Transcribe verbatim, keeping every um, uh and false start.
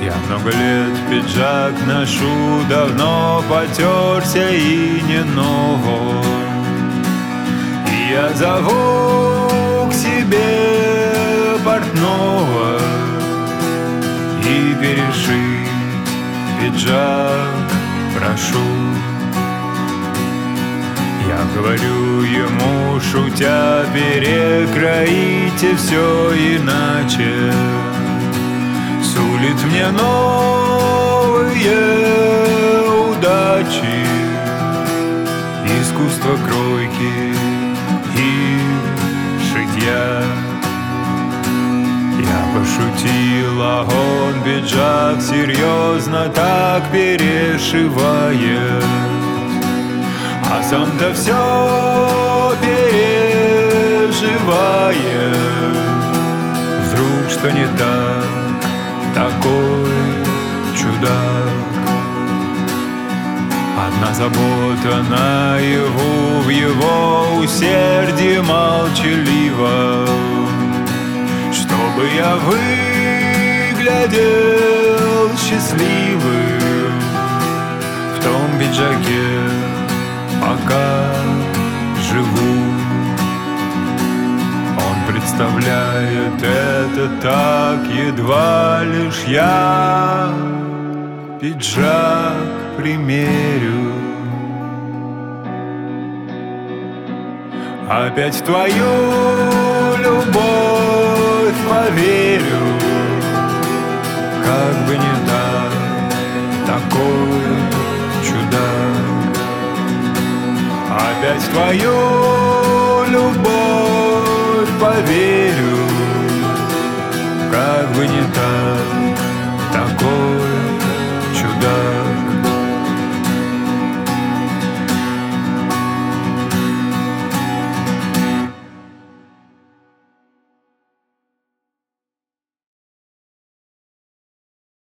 Я много лет пиджак ношу, давно потерся и не новый. И я зову к себе портного и перешить пиджак прошу. Я говорю ему, шутя, перекроите все иначе. Сулит мне новые удачи, искусство кройки и шитья. Я пошутил, а он пиджак серьезно так перешивает, а сам-то все переживает. Вдруг что не так, такой чудак. Одна забота наяву, в его усердии молчаливо, чтобы я выглядел счастливым в том пиджаке, пока живу. Он представляет это так, едва лишь я пиджак примерю. Опять в твою любовь поверю, как бы не так, такой чудак. Опять в твою любовь поверю, как бы не так.